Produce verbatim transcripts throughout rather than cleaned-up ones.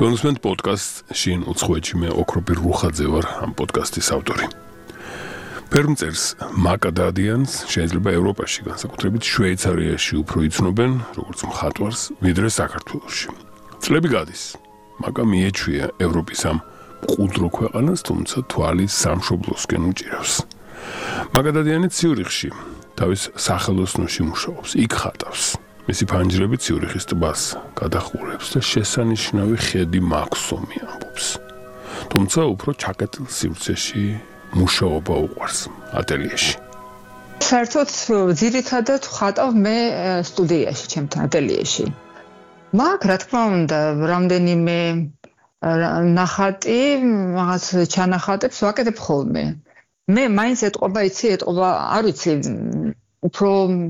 გონსმენთ პოდკასტ შინ უცხოეთში მე ოქროპირ რუხაძე ვარ ამ პოდკასტის ავტორი. ფერმწერს მაკადადიანს შეიძლება ევროპაში, განსაკუთრებით შვეიცარიაში უფრო იცნობენ, როგორც მხატვარს, ვიდრე საქართველოში. წლები გადის, მაკა მიეჩვია ევროპის ამ მყუდრო ქვეყანას, თუმცა თვალი სამშობლოსკენ უჭირავს. მაკადადიანი ციურიხში თავის სახელოსნოში მუშაობს, იქ ხატავს. მისი ფანჯრები ციურიხის ტბას გადახურებს და შესანიშნავი ხედი მაქსომი ამბობს. თუმცა უფრო ჩაკეტილ სივრცეში მუშაობა უყვარს ატელიეში. საერთოდ ძირითადად ხატავ მე სტუდიაში, ჩემთან ატელიეში. მაგ რა თქმა უნდა, რამდენიმე ნახატი, რაღაც ჩანახატებს ვაკეთებ ხოლმე. მე მაინც ეტყობა, იცი, ეტყობა, არ ვიცი, უფრო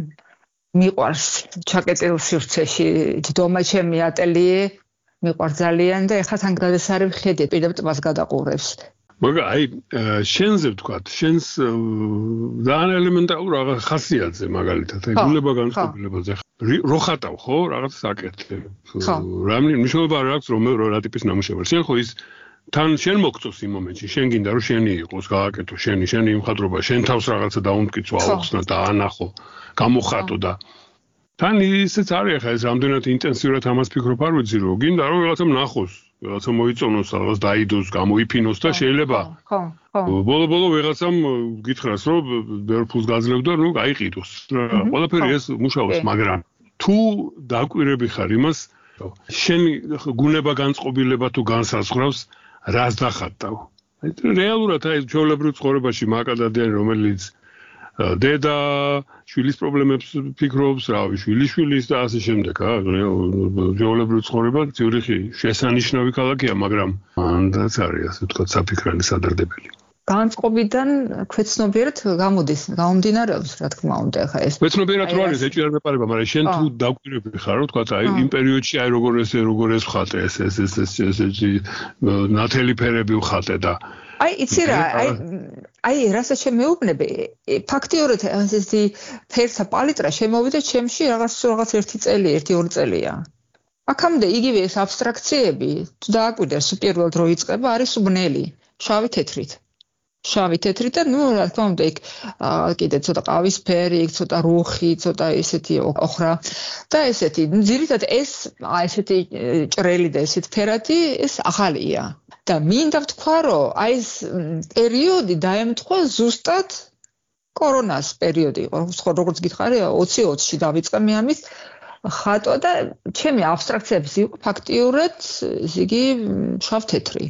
მიყვარს ჩაკეტილ სივრცეში ჯდომა ჩემი ატელიე, მიყვარს ძალიან და ეხლა თან გადასარევი ხედი პირდაპირ ტბას გადაყურებს. მაგრამ აი შენზე ვთქვათ, შენს ძალიან ელემენტარულ რაღაც ხასიათზე მაგალითად, აი გულება განწყობილებაზე რო ხატავ, ხო, რაღაც საკეთებ. რამე მნიშვნელობა არ აქვს რომ რა ტიპის ნამუშევარი. შენ ხო ის თან შენ მოგწოს იმ მომენტში, შენ გინდა რომ შენი იყოს, გააკეთო შენი, შენი იმხატვრობა, შენ თავს რაღაცა დაუმტკიცო, აუხსნა და ანახო, გამოხატო და თან ისეც არის ხა ეს რამდენად ინტენსიურად ამას ფიქრობ არ ვიცი რომ გინდა რომ რაღაცა ნახოს, რაღაცა მოიწონოს, რაღაც დაიდოს, გამოიფინოს და შეიძლება ხო, ხო. ბოლო-ბოლო ვიღაცამ გითხრას რომ ბევრ ფულს გაძლევ და ნუ გაიყიდოს. ყველაფერი ეს მუშაობს, მაგრამ თუ დაკვირები ხარ იმას, შენი გუნება განწყობილება თუ განსაზღვრავს რას დახატავ. რეალურად აი ჩვეულებრივ ცხოვრებაში მაკადადიანი რომელიც დედა შვილის პრობლემებს ფიქრობს, რავი, შვილიშვილის და ასე შემდეგ, ა ჩვეულებრივ ცხოვრება ციურიხი შესანიშნავი ქალაქია, მაგრამ მანდაც არის ასე ვთქვათ საფიქრანი სადარდებელი. განწყობიდან ქვეცნობიერად გამოდის, გამომდინარეობს, რა თქმა უნდა, ხა ეს. ქვეცნობიერად რო არის, ეჭვი არ მეპარება, მაგრამ შენ თუ დაკვირები ხარ, რო ვთქვათ, აი იმ პერიოდში აი როგორ ეს როგორ ეს ვხატე, ეს ეს ეს ეს ნათელი ფერები ვხატე და აი იცი რა, აი აი რასაც შემეუბნები, ფაქტიურად ასეთი ფერთა პალიტრა შემოვიდა ჩემში რაღაც რაღაც ერთი წელი, ერთი ორი წელია. აქამდე იგივე ეს აბსტრაქციები, თუ დააკვირდეს პირველად რო იწყება, არის ბნელი, შავი თეთრით. შავი თეთრით და ნუ რა თქმა უნდა იქ კიდე ცოტა ყავისფერი, იქ ცოტა რუხი, ცოტა ესეთი ოხრა და ესეთი. ძირითადად ეს ესეთი ჭრელი და ესეთი ფერადი ეს ახალია. და მინდა ვთქვა, რომ აი ეს პერიოდი დაემთხვა ზუსტად კორონას პერიოდი იყო. ხო, როგორც გითხარი, ოცი ოცში დავიწყე მე ამის ხატვა და ჩემი აბსტრაქციების იყო ფაქტიურად იგი შავ-თეთრი.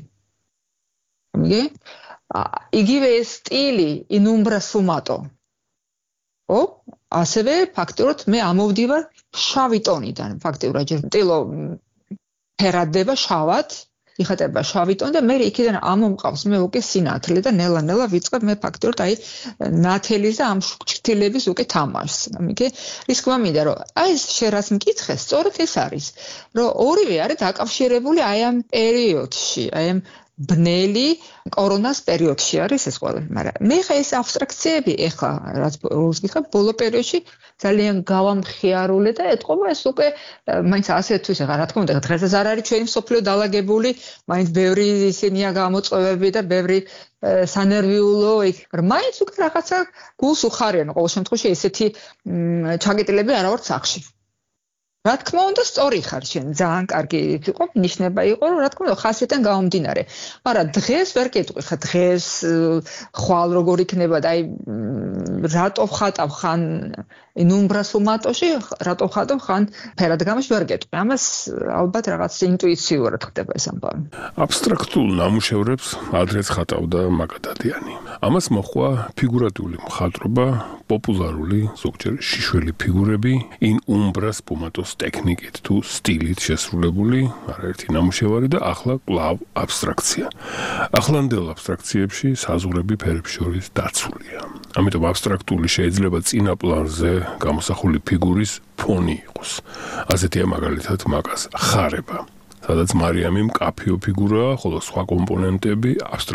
მიგი? იგივე სტილი in umbra sfumato. ო, ასევე ფაქტიურად მე ამოვდივარ შავი ტონიდან, ფაქტიურად ჯერ ტილო ფერადება შავად, იხატება შავი ტონი და მე იქიდან ამომყავს მე უკვე სინათლე და ნელა-ნელა ვიწყებ მე ფაქტიურად აი ნათელის და ამ შრთილების უკვე თამაშს. მიგი? ის თქმა მინდა რომ აი ეს შენ რას მკითხეს, სწორედ ეს არის, რომ ორივე არის დაკავშირებული აი ამ პერიოდში, აი ამ ბნელი კორონას პერიოდში არის ეს ყველა, მაგრამ მე ხა ეს აბსტრაქციები ეხლა რაც როლს გიხარ ბოლო პერიოდში ძალიან გავამხიარულე და ეთყობა ეს უკვე მაინც ასეთთვის ეხლა რა თქმა უნდა დღესაც არ არის ჩვენი მსოფლიო დალაგებული, მაინც ბევრი ისინია გამოწვევები და ბევრი სანერვიულო იქ, მაგრამ მაინც უკვე რაღაცა გულს უხარიან ყოველ შემთხვევაში ესეთი ჩაკეტილები არა ვარ სახში. რა თქმა უნდა სწორი ხარ შენ, ძალიან კარგი იყო, ნიშნება იყო, რომ რა თქმა უნდა ხასიათიდან გამომდინარე. მაგრამ დღეს ვერ კეტყვი, ხა დღეს ხვალ როგორ იქნება და აი რატო ხატავ ხან ნუმბრა სუმატოში, რატო ხატავ ხან ფერადგამში ვერ კეტყვი. ამას ალბათ რაღაც ინტუიციურად ხდება ეს ამბავი. აბსტრაქტულ ნამუშევრებს ადრეც ხატავდა მაკადადიანი. ამას მოჰყვა ფიგურატიული მხატვრობა, პოპულარული, ზოგჯერ შიშველი ფიგურები, in umbra sfumato ტექნიკით თუ სტილით შესრულებული არაერთი ნამუშევარი და ახლა კვლავ აბსტრაქცია. ახლანდელ აბსტრაქციებში საზღვრები ფერებს შორის დაცულია. ამიტომ აბსტრაქტული შეიძლება წინა პლანზე გამოსახული ფიგურის ფონი იყოს. ასეთია მაგალითად მაკას ხარება, სადაც მარიამი მკაფიო ფიგურაა, ხოლო სხვა კომპონენტები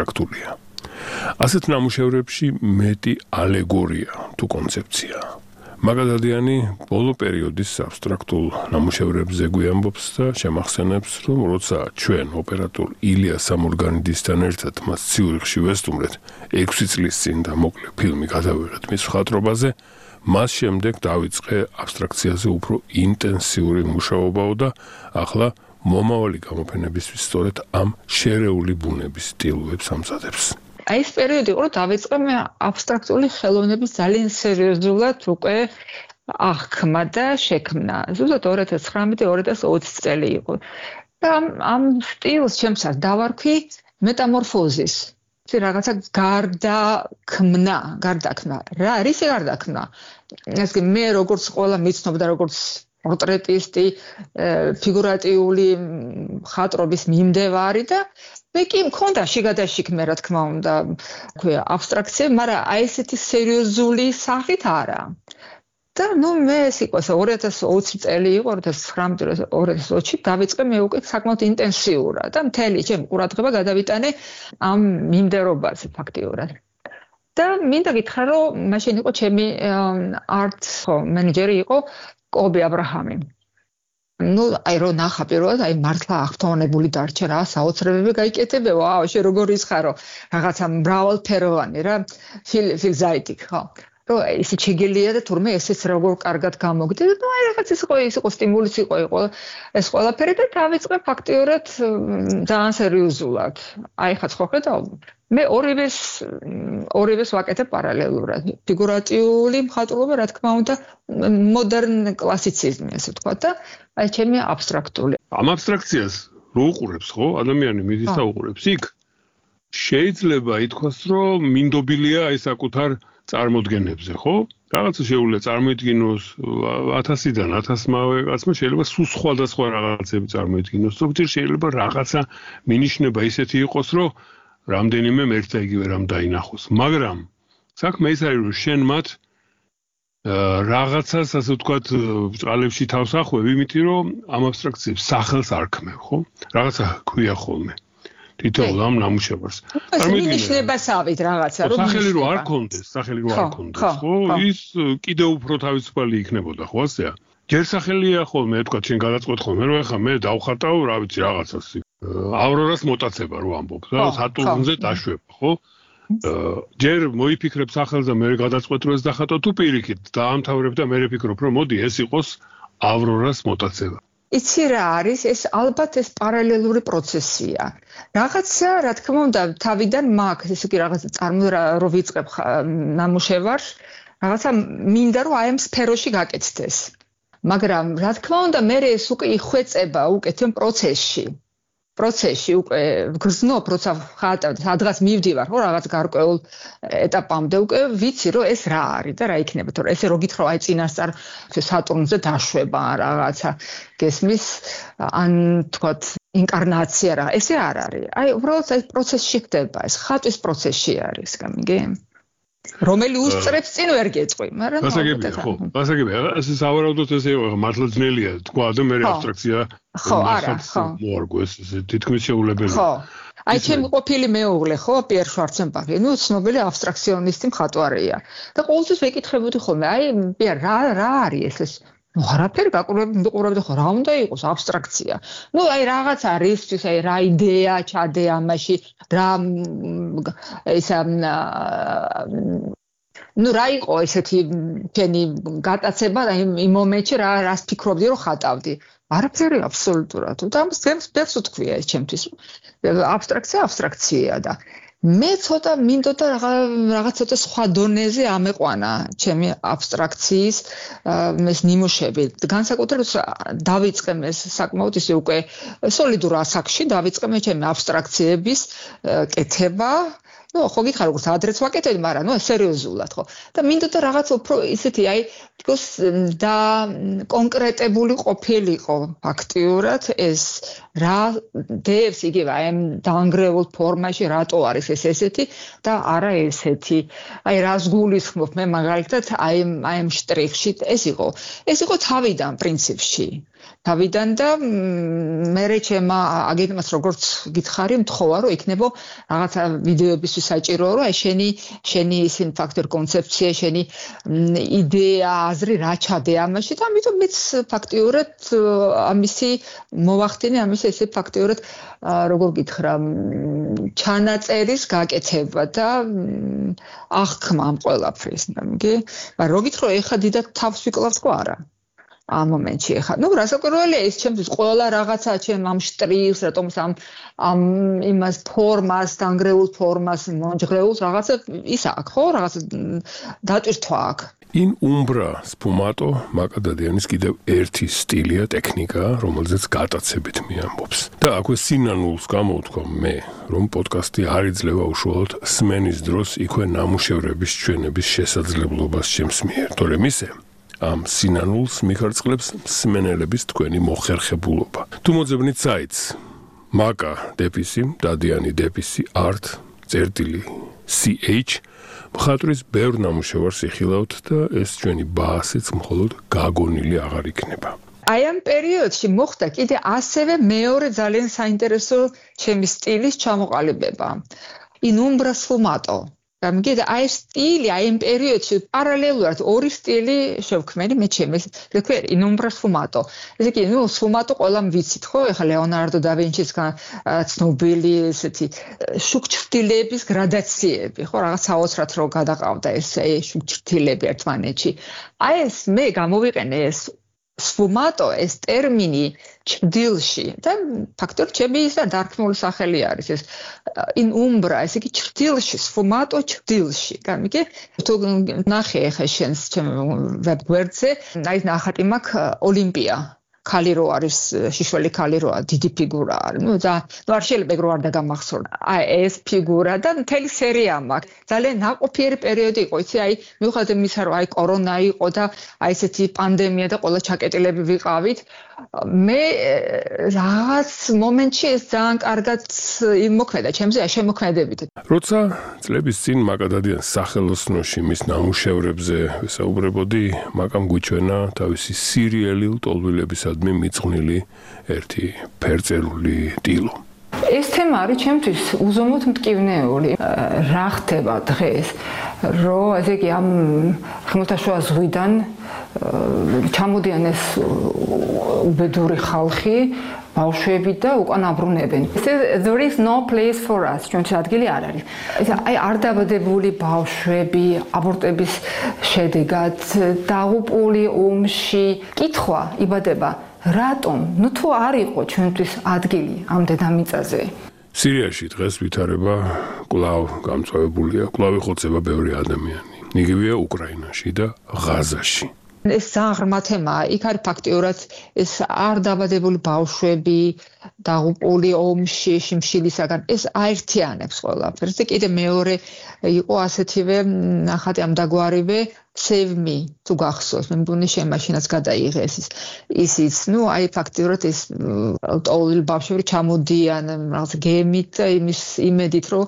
აბსტრაქტულია. ასეთ ნამუშევრებში მეტი ალეგორია თუ კონცეფცია. მაგადადიანი ბოლო პერიოდის აბსტრაქტულ ნამუშევრებზე გვიამბობს და შემახსენებს, რომ როცა ჩვენ ოპერატორ ილია სამორგანიდისთან ერთად მას ციურიხში ვესტუმრეთ, ექვსი წლის წინ და მოკლე ფილმი გადავიღეთ მის მხატვრობაზე, მას შემდეგ დავიწყე აბსტრაქციაზე უფრო ინტენსიური მუშაობაო და ახლა მომავალი გამოფენებისთვის სწორედ ამ შერეული ბუნების სტილოებს ამზადებს. აი ეს პერიოდი იყო, რომ დავიწყე მე აბსტრაქტული ხელოვნების ძალიან სერიოზულად უკვე აღქმა და შექმნა. ზუსტად ორი ათას ცხრამეტი ორი ათას ოცი წელი იყო. და ამ ამ სტილს ჩემსაც დავარქვი მეტამორფოზის. ეს რაღაცა გარდაქმნა, გარდაქმნა. რა არის გარდაქმნა? ეს კი მე როგორც ყველა მიცნობდა, როგორც პორტრეტისტი, ფიგურატიული მხატვრობის მიმდევარი და მე კი მქონდა შიგადაშიგ მე რა თქმა უნდა, ქვია აბსტრაქცია, მაგრამ აი ესეთი სერიოზული სახით არა. და ნუ მე ეს იყო ორი ათას ოცი წელი იყო, ორი ათას ცხრამეტი ორი ათას ოცი დავიწყე მე უკვე საკმაოდ ინტენსიურად და მთელი ჩემი ყურადღება გადავიტანე ამ მიმდევრობაზე ფაქტიურად. და მინდა გითხრა, რომ მაშინ იყო ჩემი art მენეჯერი იყო კობი აბრაჰამი. ნუ აი რო ნახა პირველად აი მართლა აღფრთოვანებული დარჩა რა საოცრებები გაიკეთებე ვაუ შე როგორ იხარო რაღაცა მრავალფეროვანი რა ფილ ფილზაიტიკ ხო რომ ისე შეგელია და თურმე ესეც როგორ კარგად გამოგდი და ნუ აი რაღაც ის იყო ის იყო სტიმულიც იყო იყო ეს ყველაფერი და დავიწყე ფაქტიურად ძალიან სერიოზულად აი ხა ხო ხედავ მე ორივეს ორივეს ვაკეთებ პარალელურად ფიგურატიული მხატვრობა რა თქმა უნდა მოდერნ კლასიციზმი ასე თქვა და აი ჩემი აბსტრაქტული ამ აბსტრაქციას რო უყურებს ხო ადამიანი მიდის და უყურებს იქ შეიძლება ითქვას რომ მინდობილია აი საკუთარ წარმოდგენებზე ხო რაღაცა შეუძლია წარმოიდგინოს ათასიდან ათასმავე კაცმა შეიძლება სულ სხვადასხვა რაღაცები წარმოიდგინოს ზოგჯერ შეიძლება რაღაცა მინიშნება ისეთი იყოს რომ რამდენიმე მერთა იგივე რამ დაინახოს მაგრამ საქმე ის არის რომ შენ მათ რაღაცას ასე ვთქვათ ბჭყალებში თავს ახვევ იმიტომ რომ ამ აბსტრაქციებს სახელს არ ქმევ ხო რაღაცა ქვია ხოლმე თითოეულ ამ ნამუშევარს წარმოიდგინეთ რაღაცა რომ სახელი რო არ კონდეს სახელი რო არ კონდეს ხო ის კიდევ უფრო თავისუფალი იქნებოდა ხო ასეა ჯერ სახელია ხოლმე თქვა შენ გადაწყვეტ ხოლმე რომ ეხა მე დავხატავ რა ვიცი რაღაცას ავრორას მოტაცება რო ამბობ და სატურნზე დაშვება ხო ჯერ მოიფიქრებ სახელს და მე გადაწყვეტ რომ ეს დახატო თუ პირიქით დაამთავრებ და მე ვფიქრობ რომ მოდი ეს იყოს ავრორას მოტაცება იცი რა არის ეს ალბათ ეს პარალელური პროცესია რაღაცა რა თქმა უნდა თავიდან მაქვს ესე იგი რაღაცა წარმო რო ვიწყებ ნამუშევარს რაღაცა მინდა რომ აი ამ სფეროში გაკეთდეს მაგრამ რა თქმა უნდა მე ეს უკვე იხვეწება უკვე თემ პროცესში პროცესში უკვე გრძნობ როცა ხატავ სადღაც მივდივარ ხო რაღაც გარკვეულ ეტაპამდე უკვე ვიცი რომ ეს რა არის და რა იქნება თორე ესე რო გითხრა აი წინასწარ სატურნზე დაშვება რაღაცა გესმის ან თქვათ ინკარნაცია რა ესე არ არის აი უბრალოდ ეს პროცესში ხდება ეს ხატვის პროცესში არის გამიგე რომელი უსწრებს წინ ვერ გეწყვი მაგრამ გასაგებია ხო გასაგებია ეს სავარაუდოდ ესე მართლა ძნელია თქვა და მე აბსტრაქცია ხო არა ხო მოარგოს თითქმის შეუძლებელია ხო აი ჩემი ყოფილი მეუღლე ხო პიერ შვარცენბახი ნუ ცნობილი აბსტრაქციონისტი მხატვარია და ყოველთვის ვეკითხებოდი ხოლმე აი პიერ რა რა არის ეს ну არაფერი გაყურებდი ხო რა უნდა იყოს აბსტრაქცია ну აი რაღაც არის აი რა იდეა ჩადე ამაში რა ისა ну რა იყო ესეთი თქვენი გატაცება იმ მომენტში რა რას ფიქრობდი რომ ხატავდი არაფერი აბსოლუტურად და ამ სპერს თქვია ეს ჩემთვის აბსტრაქცია აბსტრაქცია და მე ცოტა მინდოდა რაღაც ცოტა სხვა დონეზე ამეყვანა ჩემი აბსტრაქციის ეს ნიმუშები განსაკუთრებით დავიწყე მე საკმაოდ ისე უკვე სოლიდურ ასაკში დავიწყე მე ჩემი აბსტრაქციების კეთება ну ხო გითხარ როგორც ადრეც ვაკეთებდი მაგრამ ну სერიოზულად ხო და მინდოდა რაღაც უფრო ისეთი აი თქოს და კონკრეტებული ყოფილიყო ფაქტიურად ეს რა დევს იგივე აი ამ დაანგრეულ ფორმაში რატო არის ეს ესეთი და არა ესეთი. აი რას გულისხმობ მე მაგალითად აი აი ამ შტრიხში ეს იყო. ეს იყო თავიდან პრინციპში. თავიდან და მე რეჩემა აგენტმას როგორც გითხარი მთხოვა რომ იქნებო რაღაცა ვიდეოებისთვის საჭიროა რომ აი შენი შენი ისინი ფაქტორ კონცეფცია შენი იდეა აზრი რა ჩადე ამაში და ამიტომ მეც ფაქტიურად ამისი მოვახდინე ამის ესე ფაქტიურად როგორ გითხრა ჩანაწერის გაკეთება და აღქმა ამ ყველაფრის ნამგი მაგრამ რო გითხრა ეხა დიდად თავს ვიკლავს ხო არა ამ მომენტში ეხა ნუ რასაკვირველია ის ჩემთვის ყველა რაღაცა ჩემ ამ შტრიხს რატომ ამ ამ იმას ფორმას დაანგრეულ ფორმას მონჯღრეულს რაღაცა ის აქვს ხო რაღაცა დატვირთვა აქვს In umbra sfumato Makadadianis კიდევ ერთი სტილია ტექნიკა რომელზეც გატაცებით მე ამბობს და აქვე სინანულს გამოვთქვა მე რომ პოდკასტი არ იძლევა უშუალოდ სმენის დროს იქვე ნამუშევრების ჩვენების შესაძლებლობას ჩემს მიერ თორემ ისე ამ სინანულს მიხარწყლებს მსმენელების თქვენი მოხერხებულობა. თუ მოძებნით საიტს Maka დეპისი დადიანი დეპისი art წერტილი ch მხატვრის ბევრ ნამუშევარს იხილავთ და ეს ჩვენი ბაასიც მხოლოდ გაგონილი აღარ იქნება. აი ამ პერიოდში მოხდა კიდე ასევე მეორე ძალიან საინტერესო ჩემი სტილის ჩამოყალიბება. In umbra sfumato გამიგე და აი სტილი აი ამ პერიოდში პარალელურად ორი სტილი შევქმენი მე ჩემს თქვენ in umbra sfumato ესე იგი ნუ sfumato ყველამ ვიცით ხო ეხლა ლეონარდო და ვინჩის ცნობილი ესეთი შუქჩრდილების გრადაციები ხო რაღაც საოცრად რო გადაყავდა ეს შუქჩრდილები ერთმანეთში აი ეს მე გამოვიყენე ეს sfumato ეს ტერმინი ჭრდილში და ფაქტობრივად ჩემი ისა დარქმული სახელი არის ეს in umbra ესე იგი ჭრდილში sfumato ჭრდილში გამიგე თუ ნახე ახლა შენს ჩემ ვებგვერდზე აი ნახატი მაქვს ოლიმპია ქალი რო არის შიშველი ქალი როა დიდი ფიგურა არის ნუ და ნუ არ შეიძლება ეგ რო არ დაგამახსოვრა აი ეს ფიგურა და მთელი სერია მაქვს ძალიან ნაყოფიერი პერიოდი იყო იცი აი მიუხედავად იმისა რომ აი კორონა იყო და აი ესეთი პანდემია და ყველა ჩაკეტილები ვიყავით მე რაღაც მომენტში ეს ძალიან კარგად იმოქმედა ჩემზე შემოქმედებით როცა წლების წინ მაკადადიანს სახელოსნოში მის ნამუშევრებზე ვესაუბრებოდი მაკამ გვიჩვენა თავისი სერიალი ლტოლვილებისადმი მიძღვნილი ერთი ფერწერული ტილო ეს თემა არის ჩემთვის უზომოდ მტკივნეული რა ხდება დღეს რომ ესე იგი ამ ხმელთაშუა ზღვიდან ჩამოდიან ეს უბედური ხალხი ბავშვები და უკან აბრუნებენ. There is no place for us. ჩვენთვის ადგილი არ არის. აი არ დაბადებული ბავშვები აბორტების შედეგად დაღუპული ომში კითხვა იბადება რატომ? ნუ თუ არ იყო ჩვენთვის ადგილი ამ დედამიწაზე. სირიაში დღეს ვითარება კვლავ გამწვავებულია, კვლავ იხოცება ბევრი ადამიანი. იგივეა უკრაინაში და ღაზაში. ეს ძალიან ღრმა თემაა. იქ არის ფაქტიურად ეს არ დაბადებული ბავშვები დაღუპული ომში შიმშილისაგან ეს აერთიანებს ყველაფერს. და კიდე მეორე იყო ასეთივე ნახატი ამ დაგვარივე Save me თუ გახსოვს მე მგონი შენ მაშინაც გადაიღეს ის ისიც ნუ აი ფაქტიურად ეს ტოლილ ბავშვები ჩამოდიან რაღაც გემით იმის იმედით რომ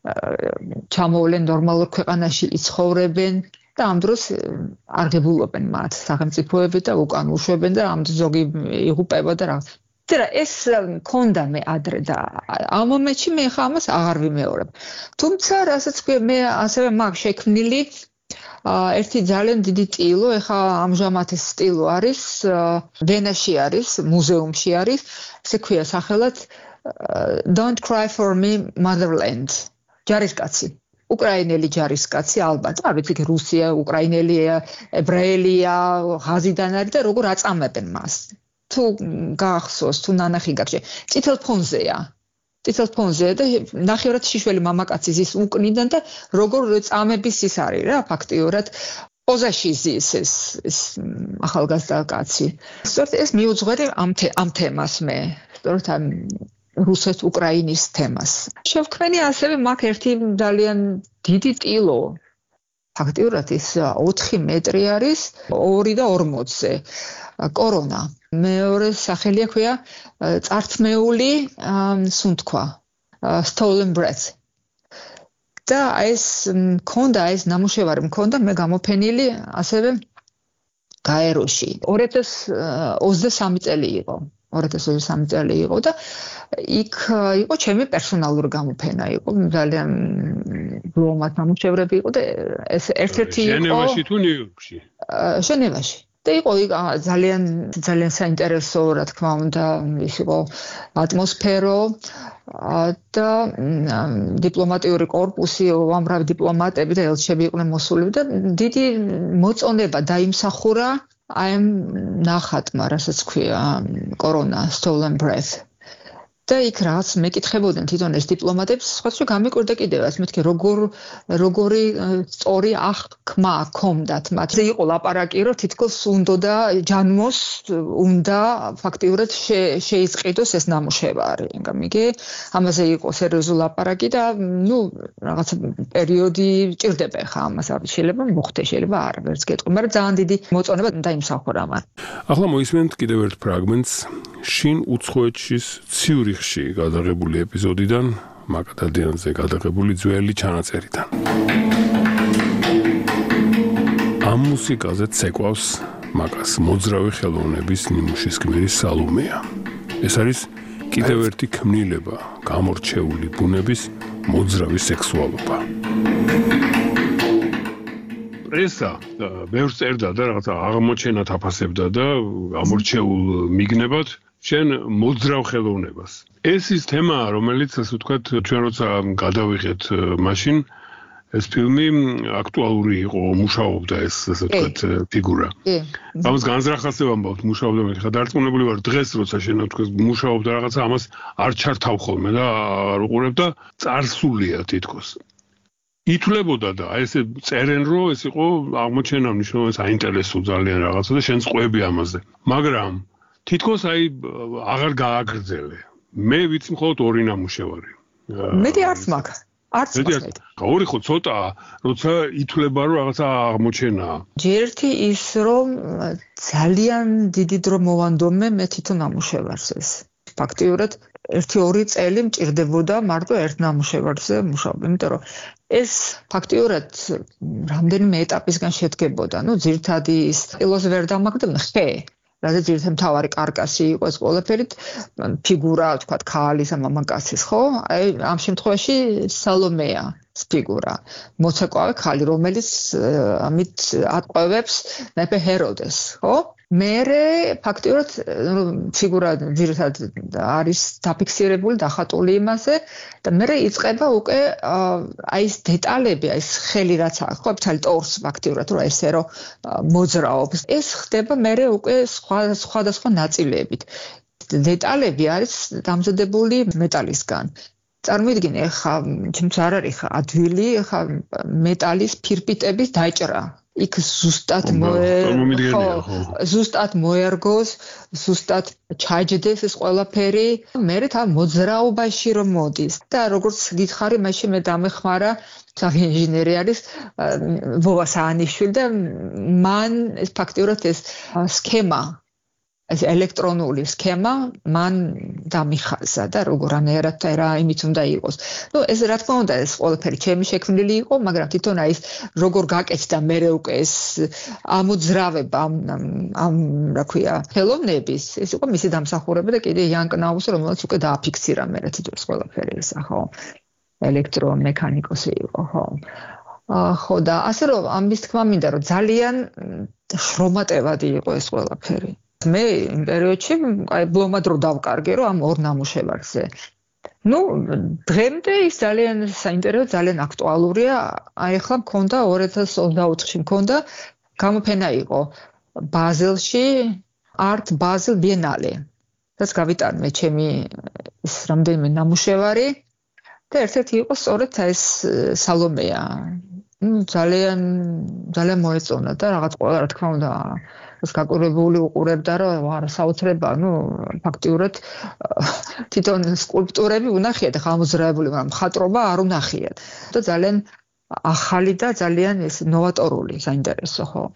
ჩამოვლენ ნორმალურ ქვეყანაში იცხოვრებენ და ამ დროს არგებულობენ მათ სახელმწიფოები და უკან უშვებენ და ამ ზოგი იღუპება და რაღაც და ეს მქონდა მე ადრე და ამ მომენტში მე ხა ამას აღარ ვიმეორებ თუმცა რასაც ქვია მე ასევე მაქვს შექმნილი ერთი ძალიან დიდი ტილო, ეხა ამჟამად ეს ტილო არის, ვენაში არის, მუზეუმში არის, ესე ქვია სახელად Don't cry for me motherland. ჯარისკაცი. უკრაინელი ჯარისკაცი ალბათ, არ ვიცი რუსია, უკრაინელია, ებრაელია, ღაზიდან არის და როგორ აწამებენ მას. თუ გახსოვს, თუ ნანახი გაქვს, წითელ ფონზეა. წითელ ფონზე და ნახევრად შიშველი მამაკაცი ზის უკნიდან და როგორ წამების ის არის რა ფაქტიურად პოზაში ზის ეს ეს ახალგაზრდა კაცი. სწორედ ეს მიუძღვერი ამ ამ თემას მე. სწორედ ამ რუსეთ-უკრაინის თემას. შევქმენი ასევე მაგ ერთი ძალიან დიდი ტილო ფაქტიურად ის ოთხი მეტრი არის ორი და ორმოცზე კორონა. მეორე სახელი აქვია წართმეული სუნთქვა, stolen breath. და ეს მქონდა, ეს ნამუშევარი მქონდა მე გამოფენილი ასევე გაეროში. ორი ათას ოცდასამი წელი იყო. ორი ათას ოცდასამი წელი იყო და იქ იყო ჩემი პერსონალური გამოფენა, იყო ძალიან გლომად ნამუშევრები იყო და ეს ერთ-ერთი იყო ჟენევაში თუ ნიუ-იორკში? ჟენევაში. და იყო ძალიან ძალიან საინტერესო, რა თქმა უნდა, ის იყო ატმოსფერო და დიპლომატიური კორპუსი, უამრავი დიპლომატები და ელჩები იყვნენ მოსულები და დიდი მოწონება დაიმსახურა აი ამ ნახატმა, რასაც ქვია კორონა, stolen breath. და იქ რაღაც მეკითხებოდნენ თვითონ ეს დიპლომატებს, სხვათა გამიკვირდა კიდევაც, მეთქი როგორ როგორი სწორი აღქმა ჰქონდათ მათ. იყო ლაპარაკი, რომ თითქოს უნდა ჯანმოს, უნდა ფაქტიურად შეიწყიდოს ეს ნამუშევარი. გამიგე? ამაზე იყო სერიოზული ლაპარაკი და ნუ რაღაც პერიოდი ჭირდება ხა ამას, არ შეიძლება მოხდეს, შეიძლება არ ვერც გეტყვი, მაგრამ ძალიან დიდი მოწონება დაიმსახურა მან. ახლა მოისმენთ კიდევ ერთ ფრაგმენტს შინ უცხოეთშის ციურიხში გადაღებული ეპიზოდიდან, მაკადადიანზე გადაღებული ძველი ჩანაწერიდან. ამ მუსიკაზე ცეკვავს მაკას მოძრავი ხელოვნების ნიმუშის გმირი სალომეა. ეს არის კიდევ ერთი ქმნილება, გამორჩეული ბუნების მოძრავი სექსუალობა. პრესა ბევრს წერდა და რაღაცა აღმოჩენად აფასებდა და გამორჩეულ მიგნებად შენ მოძრავ ხელოვნებას. ეს ის თემაა, რომელიც ასე ვთქვათ, ჩვენ როცა გადავიღეთ მაშინ ეს ფილმი აქტუალური იყო, მუშაობდა ეს ასე ვთქვათ ფიგურა. ამას განზრახასებ ამბობთ, მუშაობდა მე ხა დარწმუნებული ვარ დღეს როცა შენ ვთქვათ მუშაობდა რაღაცა ამას არ ჩართავ ხოლმე და არ უყურებ და წარსულია თითქოს. ითვლებოდა და აი ესე წერენ რომ ეს იყო აღმოჩენა მნიშვნელოვანი საინტერესო ძალიან რაღაცა და შენ წყვები ამაზე. მაგრამ თითქოს აი აღარ გააგრძელე. მე ვიცი მხოლოდ ორი ნამუშევარი. მეტი არც მაქვს. არც მაქვს. ორი ხო ცოტა, როცა ითვლება რომ რაღაცა აღმოჩენაა. ერთი ის რომ ძალიან დიდი დრო მოვანდომე მე თვითონ ნამუშევარს ეს. ფაქტიურად ერთი ორი წელი მჭირდებოდა მარტო ერთ ნამუშევარზე მუშაობა, იმიტომ რომ ეს ფაქტიურად რამდენიმე ეტაპისგან შედგებოდა. ნუ ძირითადი ის სტილოს ვერ დამაგდებდა ხე. რადგან ძირითადად მთავარი კარკასი იყო ეს ყველაფერი, ფიგურა, თქვა, ქალის და მამაკაცის, ხო? აი ამ შემთხვევაში სალომეა ფიგურა. მოცეკვავე ქალი, რომელიც ამით ატყვევებს მეფე ჰეროდეს, ხო? მერე ფაქტიურად ფიგურა ძირითადად არის დაფიქსირებული, დახატული იმაზე და მერე იწყება უკვე აი ეს დეტალები, აი ეს ხელი რაც აქვს, ხო, ფთალი ტორს ფაქტიურად რომ ესე რომ მოძრაობს. ეს ხდება მერე უკვე სხვა სხვადასხვა ნაწილებით. დეტალები არის დამზადებული მეტალისგან. წარმოიდგინე, ხა ჩემს არ არის ხა ადვილი, ხა მეტალის ფირფიტების დაჭრა. იქ ზუსტად ზუსტად მოერგოს, ზუსტად ჩაჯდეს ეს ყველაფერი, მერე თა მოძრაობაში რომ მოდის. და როგორც გითხარი, მაშინ მე დამეხმარა, ძაღლი ინჟინერი არის, ვოვა საანიშვილი და მან ეს ფაქტიურად ეს სქემა ეს ელექტრონული სქემა მან დამიხაზა და როგორანაირად რა იმით უნდა იყოს. ნუ ეს რა თქმა უნდა ეს ყველაფერი ჩემი შექმნილი იყო, მაგრამ თვითონ აი ეს როგორ გაკეთდა მერე უკვე ეს ამოძრავება ამ რა ქვია ხელოვნების, ეს იყო მისი დამსახურება და კიდე იან კნაუსი, რომელიც უკვე დააფიქსირა მერე თვითონ ეს ყველაფერი ისა, ხო? ელექტრომექანიკოსი იყო, ხო? ხო და ასე რომ ამის თქმა მინდა რომ ძალიან შრომატევადი იყო ეს ყველაფერი. მე იმ პერიოდში აი ბლომად რო დავკარგე რომ ამ ორ ნამუშევარზე. ნუ დღემდე ის ძალიან საინტერესო, ძალიან აქტუალურია. აი ახლა მქონდა ორი ათას ოცდაოთხში მქონდა გამოფენა იყო ბაზელში Art Basel Biennale. რაც გავიტანე ჩემი ის რამდენიმე ნამუშევარი და ერთ-ერთი იყო სწორედ ეს სალომეა. ნუ ძალიან ძალიან მოეწონა და რაღაც ყველა რა თქმა უნდა ეს გაკვირვებული უყურებდა რომ არა საოცრება, ნუ ფაქტიურად თვითონ სკულპტურები უნახიათ, ხა ამოძრავებული, მაგრამ მხატვრობა არ უნახიათ. და ძალიან ახალი და ძალიან ეს ნოვატორული, საინტერესო, ხო.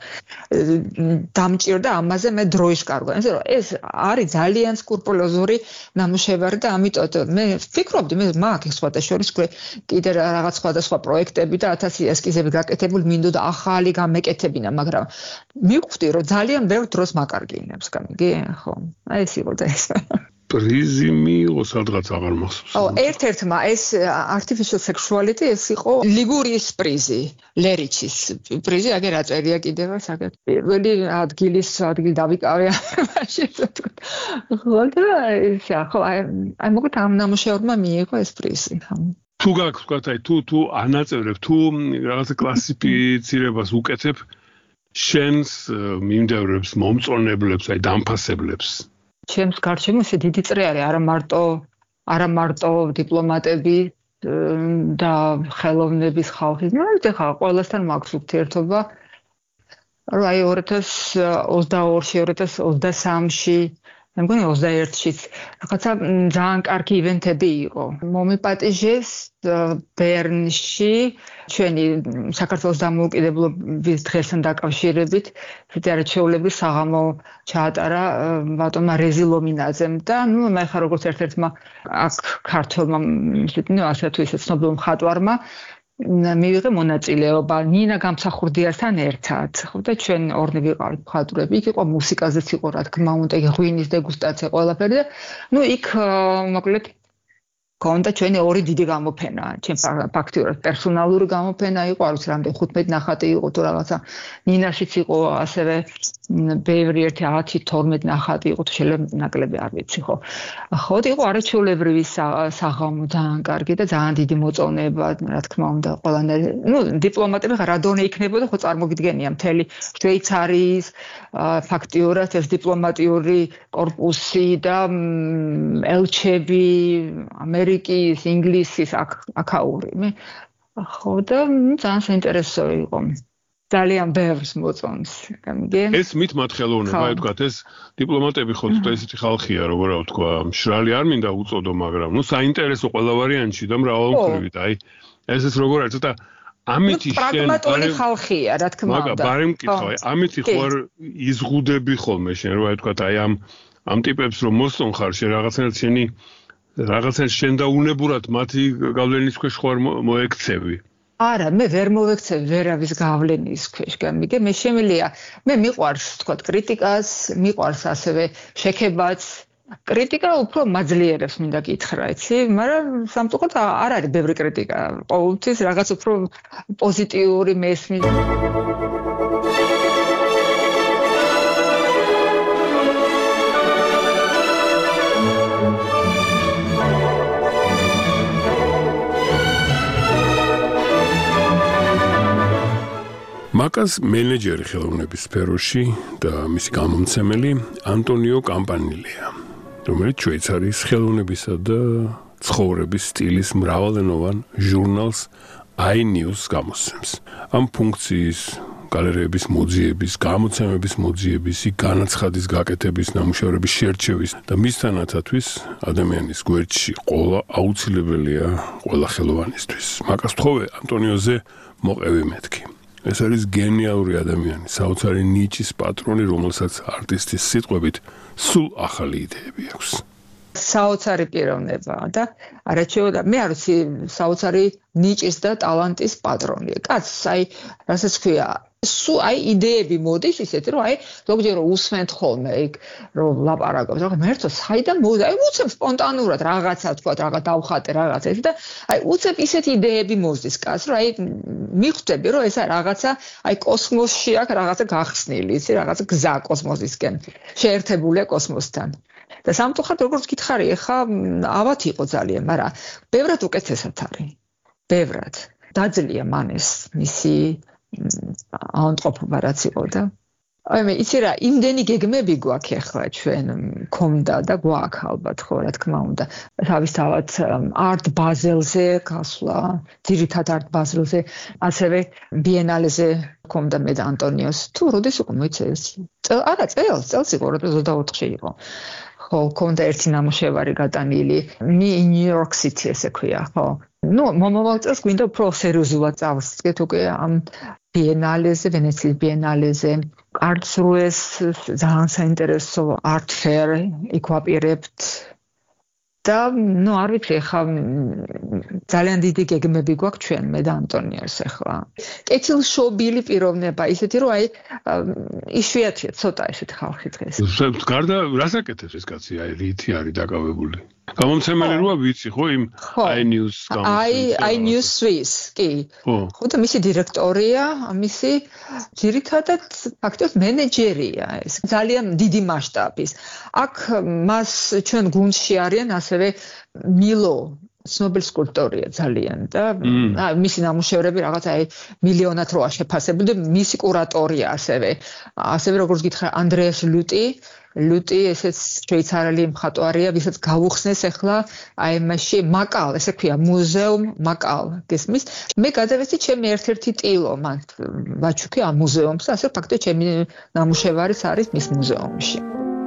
დამჭირდა ამაზე მე დროის კარგვა. ესე რომ ეს არის ძალიან სკრუპულოზური ნამუშევარი და ამიტომ მე ვფიქრობდი, მე მაქვს სხვათა შორის კიდე რაღაც სხვადასხვა პროექტები და ათასი ესკიზები გაკეთებული, მინდოდა ახალი გამეკეთებინა, მაგრამ მივხვდი, რომ ძალიან ბევრ დროს მაკარგინებს, გამიგი? ხო. აი ეს იყო და ეს. პრიზი მიიღო სადღაც აღარ მახსოვს. ო, ერთ-ერთმა ეს artificial sexuality ეს იყო ლიგურიის პრიზი, ლერიჩის პრიზი, აგერ აწერია კიდევ საკეთ. პირველი ადგილის ადგილი დავიკავე ამაში. ხო, და ისე, ხო, აი მოგეთ ამ ნამუშევრმა მიიღო ეს პრიზი. თუ გაქვს ვთქვათ, აი თუ თუ ანაწევრებ, თუ რაღაცა კლასიფიცირებას უკეთებ შენს მიმდევრებს, მომწონებლებს, აი დამფასებლებს. ჩემს გარშემო ესე დიდი წრე არის, არა მარტო არა მარტო დიპლომატები და ხელოვნების ხალხი. ნუ ეხლა ყველასთან მაქვს ურთიერთობა. რომ აი ორი ათას ოცდაორში, ორი ათას ოცდასამში, მე მგონი ოცდაერთშიც რაღაცა ძალიან კარგი ივენთები იყო. მომიპატიჟეს ბერნში ჩვენი საქართველოს დამოუკიდებლობის დღესთან დაკავშირებით ფედერაციულების საღამო ჩაატარა ბატონმა რეზი ლომინაძემ და ნუ მე ხარ როგორც ერთ-ერთმა აქ ქართველმა ისეთნი ასე თუ ისე ცნობილ მხატვარმა მივიღე მონაწილეობა ნინა გამსახურდიასთან ერთად. ხო და ჩვენ ორნი ვიყავით მხატვრები. იქ იყო მუსიკაზეც იყო რა თქმა უნდა, ღვინის დეგუსტაცია ყველაფერი და ნუ იქ მოკლედ კონდა ჩვენი ორი დიდი გამოფენა, ჩემ ფაქტიურად პერსონალური გამოფენა იყო, არ ვიცი რამდენი ხუთმეტი ნახატი იყო თუ რაღაცა. ნინაშიც იყო ასევე ბევრი ერთი ათი თორმეტი ნახატი იყო, თუ შეიძლება ნაკლები არ ვიცი, ხო. ხო, იყო არაჩვეულებრივი საღამო, ძალიან კარგი და ძალიან დიდი მოწონება, რა თქმა უნდა, ყველანაირი. ნუ დიპლომატები რა დონე იქნებოდა, ხო წარმოგიდგენია მთელი შვეიცარიის ფაქტიურად ეს დიპლომატიური კორპუსი და ელჩები ამერიკის, ინგლისის აქაური. მე ხო და ძალიან საინტერესო იყო. ძალიან ბევრს მოწონს, გამიგე? ეს მithmat ხელოვნება, აი ვთქვათ, ეს დიპლომატები ხო ცოტა ისეთი ხალხია, როგორ ვთქვა, მშრალი არ მინდა უწოდო, მაგრამ ნუ საინტერესო ყველა ვარიანტში და მრავალმხრივით, აი ეს ეს როგორ არის, ცოტა ამითი შენ პრაგმატული ხალხია, რა თქმა უნდა. მაგა ბარემ მკითხავ, ამითი ხო არ იზღუდები ხოლმე შენ, რა ვთქვათ, აი ამ ამ ტიპებს რომ მოსწონ ხარ, შენ რაღაცნაირად შენი რაღაცნაირად შენ და უნებურად მათი გავლენის ქვეშ ხო არ მოექცევი? არა, მე ვერ მოვექცევი ვერავის გავლენის ქვეშ, გამიგე? მე შემიძლია, მე მიყვარს, თქვათ, კრიტიკას, მიყვარს ასევე შექებაც. კრიტიკა უფრო მაძლიერებს მინდა გითხრა, იცი? მაგრამ სამწუხაროდ არ არის ბევრი კრიტიკა. ყოველთვის რაღაც უფრო პოზიტიური მესმის. მაკას მენეჯერი ხელოვნების სფეროში და მისი გამომცემელი ანტონიო კამპანილია, რომელიც შვეიცარიის ხელოვნებისა და ცხოვრების სტილის მრავალენოვან ჟურნალს iNews გამოსცემს. ამ ფუნქციის გალერეების მოძიების, გამოცემების მოძიების, განაცხადის გაკეთების, ნამუშევრების შერჩევის და მისთანათათვის ადამიანის გვერდში ყოლა აუცილებელია ყველა ხელოვანისთვის. მაკას თხოვე ანტონიოზე მოყევი მეთქი. ეს არის გენიალური ადამიანი, საოცარი ნიჭის პატრონი, რომელსაც არტისტის სიტყვებით სულ ახალი იდეები აქვს. საოცარი პიროვნება და არაჩვეულებრივი, მე არ ვიცი, საოცარი ნიჭის და ტალანტის პატრონია. კაცს, აი, რასაც ქვია, სულ აი იდეები მოდის ისეთი, რომ აი ზოგჯერ უსმენთ ხოლმე იქ რომ ლაპარაკობს, რა მერტო საიდან მოდი, აი უცებ სპონტანურად რაღაცა თქვა, რაღაც დავხატე რაღაცა ეს და აი უცებ ისეთი იდეები მოდის კაცს, რომ აი მიხვდები, რომ ესა რაღაცა აი კოსმოსში აქვს რაღაცა გახსნილი, იცი, რაღაცა გზა კოსმოსისკენ, შეერთებულია კოსმოსთან. და სამწუხაროდ როგორც გითხარი, ეხა ავად იყო ძალიან, მაგრამ ბევრად უკეთესად არის. ბევრად. დაძლია მან ეს მისი აუნტყოფობა რაც იყო და აი მე იცი რა, იმდენი გეგმები გვაქვს ახლა ჩვენ მქონდა და გვაქვს ალბათ ხო რა თქმა უნდა. თავისთავად არტ ბაზელზე გასვლა, ძირითად არტ ბაზელზე, ასევე ბიენალეზე მქონდა მე და ანტონიოს. თუ როდის უკვე მოიცეს? არა, წელს, წელს იყო, ორი ათას ოცდაოთხში იყო. ხო, კონდა ერთი ნამუშევარი გატანილი, Me in New York City ესე ქვია, ხო. ნუ მომავალ წელს გვინდა უფრო სერიოზულად წავსწრეთ უკვე ამ ბიენალეზე, ვენეციის ბიენალეზე. კარლსრუეს ძალიან საინტერესო art fair იქვაპირებთ. და ნუ არ ვიცი ხა ძალიან დიდი გეგმები გვაქვს ჩვენ მე და ანტონიოს ახლა. კეთილშობილი პიროვნება, ისეთი რომ აი იშვიათია ცოტა ესეთ ხალხი დღეს. გარდა რას აკეთებს ეს კაცი? აი რითი არის დაკავებული? გამომცემელი როა ვიცი ხო იმ iNews გამომცემელი. აი iNews Swiss, კი. ხო და მისი დირექტორია, მისი ძირითადად ფაქტობრივად მენეჯერია ეს. ძალიან დიდი მასშტაბის. აქ მას ჩვენ გუნდში არიან ასევე მილო ცნობილი სკულპტორია ძალიან და მისი ნამუშევრები რაღაც აი მილიონად როა შეფასებული და მისი კურატორია ასევე. ასევე როგორც გითხრა ანდრეას ლუტი ლუტი ესეც შვეიცარიელი მხატვარია, ვისაც გავუხსნეს ახლა აი მასში მაკალ, ესე ქვია, მუზეუმ მაკალ გესმის. მე გადავეცი ჩემი ერთ-ერთი ტილო მან ვაჩუქი ამ მუზეუმს, ასე ფაქტობრივად ჩემი ნამუშევარიც არის მის მუზეუმში.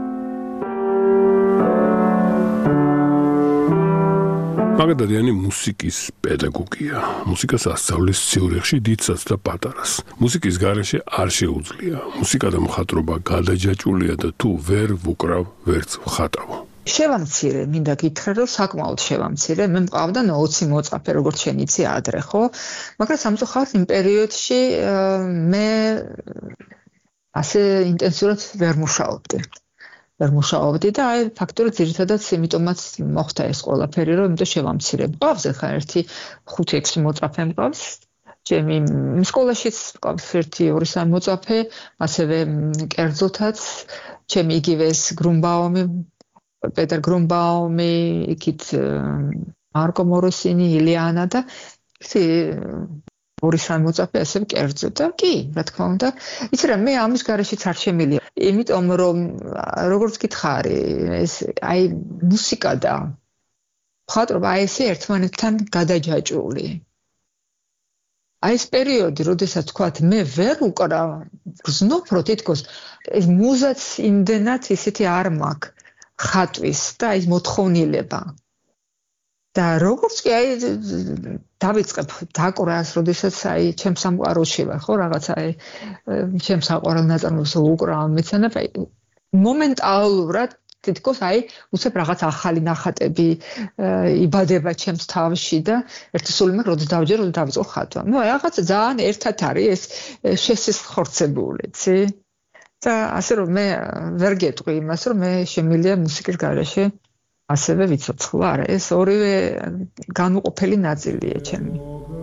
მაგადადიანი მუსიკის პედაგოგია. მუსიკას ასწავლის ციურიხში დიდსაც და პატარას. მუსიკის გარეშე არ შეუძლია. მუსიკა და მხატვრობა გადაჯაჭვულია და თუ ვერ ვუკრავ, ვერც ვხატავ. შევამცირე, მინდა გითხრა, რომ საკმაოდ შევამცირე. მე მყავდა ოცი მოწაფე, როგორც შენ იცი ადრე, ხო? მაგრამ სამწუხაროდ იმ პერიოდში მე ასე ინტენსიურად ვერ მუშაობდი. ვერ მუშაობდი და აი ფაქტობრივად ძირითადად იმიტომაც მოხდა ეს ყველაფერი, რომ იმიტომ შევამცირე. მყავს ახლა ერთი ხუთი ექვსი მოწაფე მყავს. ჩემი სკოლაშიც მყავს ერთი ორი სამი მოწაფე, ასევე კერძოთაც ჩემი იგივე ეს გრუმბაუმი, პეტერ გრუმბაუმი, იქით მარკო მოროსინი, ილიანა და ისე ორი სამი მოწაფე ასევე კერძო და კი, რა თქმა უნდა, იცი რა, მე ამის გარეშეც არ შემილია. იმიტომ რომ როგორც გითხარი, ეს აი მუსიკა და მხატვრობა აი ესე ერთმანეთთან გადაჯაჭვული. აი ეს პერიოდი, როდესაც თქვათ, მე ვერ უკრავ, გრძნობ რო თითქოს ეს მუზაც იმდენად ისეთი არ მაქვს ხატვის და აი მოთხოვნილება. და როგორც კი აი დავიწყებ დაკვრას, როდესაც აი ჩემს სამყაროში ვარ, ხო, რაღაც აი ჩემს საყვარელ ნაწარმოებს უკრავ, მეცანა აი მომენტალურად თითქოს აი უცებ რაღაც ახალი ნახატები იბადება ჩემს თავში და ერთი სული მაქვს, როდის დავჯერ, როდის დავიწყო ხატვა. ნუ რაღაც ძალიან ერთად არის ეს შესესხორცებული, იცი? და ასე რომ მე ვერ გეტყვი იმას, რომ მე შემილია მუსიკის გარეშე ასევე ვიცოცხლო, არა, ეს ორივე განუყოფელი ნაწილია ჩემი.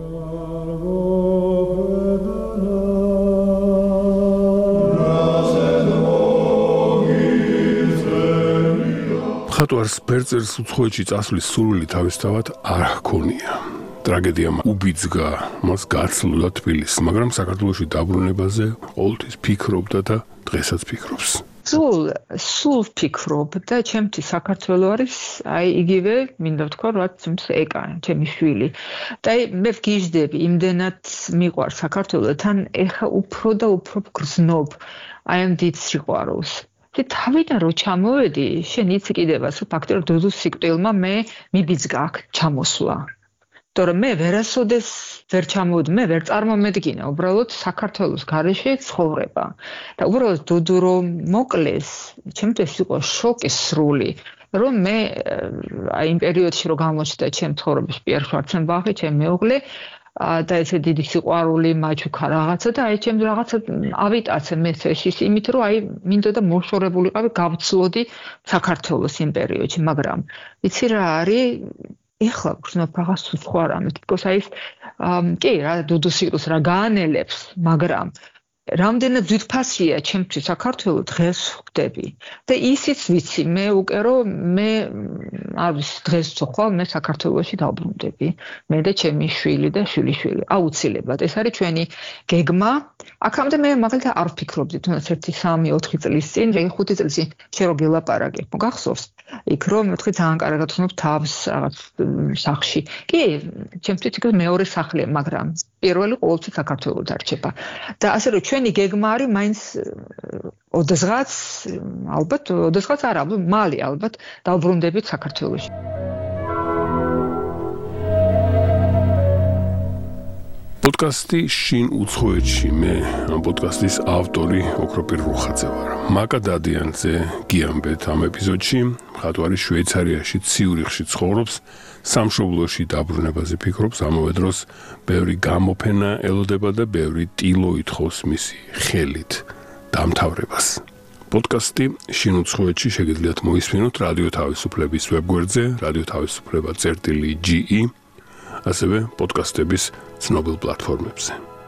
მხატვარს ბერწერს უცხოეთში წასვლის სურვილი თავისთავად არ ჰქონია. ტრაგედიამ უბიძგა მას გაცლულა თბილისს, მაგრამ საქართველოში დაბრუნებაზე ყოველთვის ფიქრობდა და დღესაც ფიქრობს. სულ სულ ფიქრობ და ჩემთვის საქართველო არის აი იგივე მინდა ვთქვა რაც ეკა ჩემი შვილი და აი მე ვგიჟდები იმდენად მიყვარს საქართველო თან ეხა უფრო და უფრო გრძნობ აი ამ დიდ სიყვარულს და თავიდან რო ჩამოვედი შენ იცი კიდევაც რომ ფაქტობრივად დოდოს სიკვდილმა მე მიბიძგა აქ ჩამოსვლა თორემ მე ვერასოდეს ვერ ჩამოვედი მე ვერ წარმომედგინა უბრალოდ საქართველოს გარეშე ცხოვრება და უბრალოდ დუდუ რომ მოკლეს ჩემთვის იყო შოკი სრული რომ მე აი იმ პერიოდში რო გამოჩნდა ჩემ ცხოვრებაში პიერ შვარცენბახი ჩემ მეუღლე და ესე დიდი სიყვარული მაჩუქა რაღაცა და აი ჩემ რაღაცა ავიტაცე მე ეს იმით რომ აი მინდოდა მოშორებულიყავი გავცლოდი საქართველოს იმ პერიოდში მაგრამ იცი რა არის ეხლა გრძნობ რაღაც სხვა რამე თქოს აი კი რა დუდუ სიყვარულს რა გაანელებს მაგრამ რამდენად ძვირფასია ჩემთვის საქართველო დღეს ხვდები და ისიც ვიცი მე უკვე რომ მე არ ვიცი დღეს ხვალ მე საქართველოში დავბრუნდები მე და ჩემი შვილი და შვილიშვილი აუცილებლად ეს არის ჩვენი გეგმა აქამდე მე მაგალითად არ ვფიქრობდი, თუნდაც ერთი სამი ოთხი წლის წინ, რე ხუთი წლის წინ შენ რო გელაპარაკე, მოგახსოვს? იქ რომ მეთქი ძალიან კარგად ვთქვი თავს რაღაც სახში. კი, ჩემთვის იქ მეორე სახლია, მაგრამ პირველი ყოველთვის საქართველოს დარჩება. და ასე რომ ჩვენი გეგმა არის მაინც ოდესღაც ალბათ ოდესღაც არა, მალე ალბათ დავბრუნდებით საქართველოში. Podcasti შინ უცხოეთში მე ამ პოდკასტის ავტორი ოქროპირ რუხაძე ვარ. მაკა დადიანზე გიამბეთ ამ ეპიზოდში, მხატვარი შვეიცარიაში ციურიხში ცხოვრობს, სამშობლოში დაბრუნებაზე ფიქრობს, ამავე დროს ბევრი გამოფენა ელოდება და ბევრი ტილო ითხოვს მისი ხელით დამთავრებას. პოდკასტი შინ უცხოეთში შეგიძლიათ მოისმინოთ რადიო თავისუფლების ვებგვერდზე, რადიო თავისუფლება წერტილი ჯი ი, ასევე პოდკასტების ცნობილ პლატფორმებზე.